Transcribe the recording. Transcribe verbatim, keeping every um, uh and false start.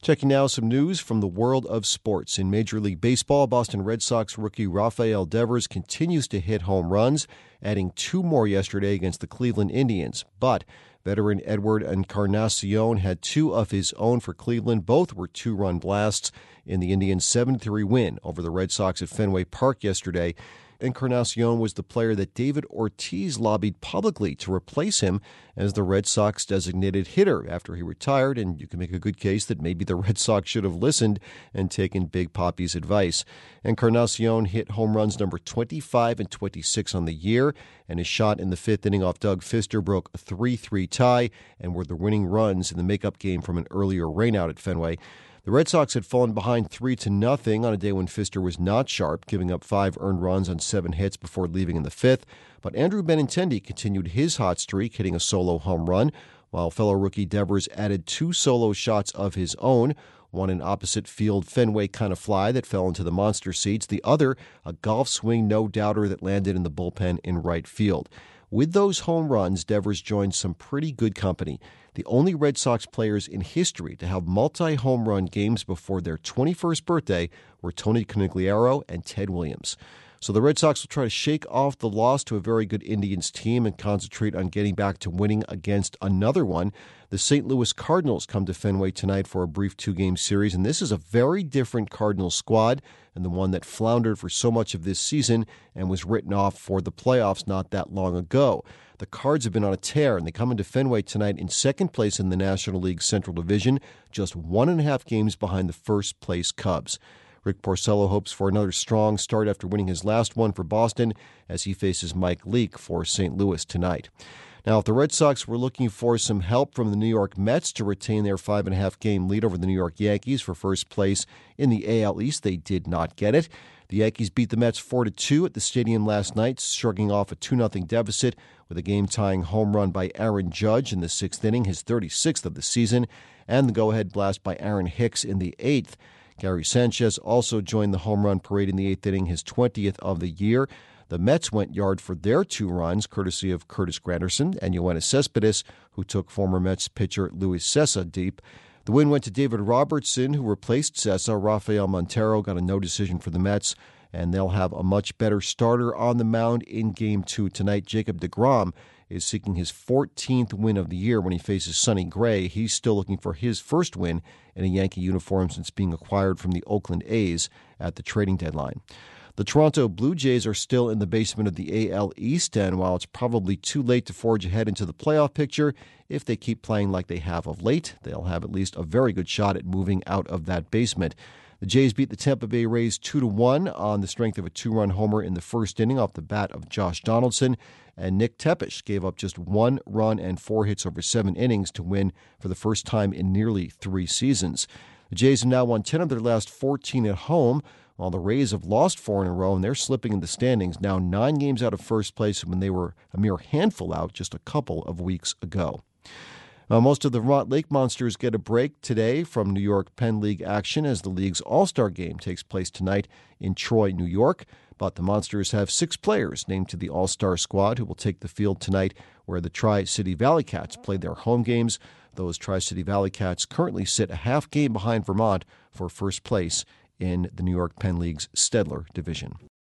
Checking now some news from the world of sports. In Major League Baseball, Boston Red Sox rookie Rafael Devers continues to hit home runs, adding two more yesterday against the Cleveland Indians. But veteran Edward Encarnacion had two of his own for Cleveland. Both were two-run blasts in the Indians' seven to three win over the Red Sox at Fenway Park yesterday. Encarnacion was the player that David Ortiz lobbied publicly to replace him as the Red Sox designated hitter after he retired, and you can make a good case that maybe the Red Sox should have listened and taken Big Papi's advice. Encarnacion hit home runs number twenty-five and twenty-six on the year, and his shot in the fifth inning off Doug Fister broke a three three tie and were the winning runs in the makeup game from an earlier rainout at Fenway. The Red Sox had fallen behind three to nothing on a day when Fister was not sharp, giving up five earned runs on seven hits before leaving in the fifth. But Andrew Benintendi continued his hot streak, hitting a solo home run, while fellow rookie Devers added two solo shots of his own, one an opposite field Fenway kind of fly that fell into the monster seats, the other a golf swing no-doubter that landed in the bullpen in right field. With those home runs, Devers joined some pretty good company. The only Red Sox players in history to have multi-home run games before their twenty-first birthday were Tony Conigliaro and Ted Williams. So the Red Sox will try to shake off the loss to a very good Indians team and concentrate on getting back to winning against another one. The Saint Louis Cardinals come to Fenway tonight for a brief two-game series, and this is a very different Cardinals squad and the one that floundered for so much of this season and was written off for the playoffs not that long ago. The Cards have been on a tear, and they come into Fenway tonight in second place in the National League Central Division, just one and a half games behind the first-place Cubs. Rick Porcello hopes for another strong start after winning his last one for Boston as he faces Mike Leake for Saint Louis tonight. Now, if the Red Sox were looking for some help from the New York Mets to retain their five and a half game lead over the New York Yankees for first place in the A L East, they did not get it. The Yankees beat the Mets four to two at the stadium last night, shrugging off a two nothing deficit with a game-tying home run by Aaron Judge in the sixth inning, his thirty-sixth of the season, and the go-ahead blast by Aaron Hicks in the eighth. Gary Sanchez also joined the home run parade in the eighth inning, his twentieth of the year. The Mets went yard for their two runs, courtesy of Curtis Granderson and Yoenis Cespedes, who took former Mets pitcher Luis Cessa deep. The win went to David Robertson, who replaced Cessa. Rafael Montero got a no decision for the Mets, and they'll have a much better starter on the mound in Game two tonight. Jacob deGrom is seeking his fourteenth win of the year when he faces Sonny Gray. He's still looking for his first win in a Yankee uniform since being acquired from the Oakland A's at the trading deadline. The Toronto Blue Jays are still in the basement of the A L East, and while it's probably too late to forge ahead into the playoff picture, if they keep playing like they have of late, they'll have at least a very good shot at moving out of that basement. The Jays beat the Tampa Bay Rays two to one on the strength of a two-run homer in the first inning off the bat of Josh Donaldson, and Nick Tepesch gave up just one run and four hits over seven innings to win for the first time in nearly three seasons. The Jays have now won ten of their last fourteen at home, while the Rays have lost four in a row, and they're slipping in the standings, now nine games out of first place when they were a mere handful out just a couple of weeks ago. Now, most of the Vermont Lake Monsters get a break today from New York Penn League action as the league's All-Star Game takes place tonight in Troy, New York. But the Monsters have six players named to the All-Star squad who will take the field tonight where the Tri-City Valley Cats play their home games. Those Tri-City Valley Cats currently sit a half game behind Vermont for first place in the New York Penn League's Stedler division.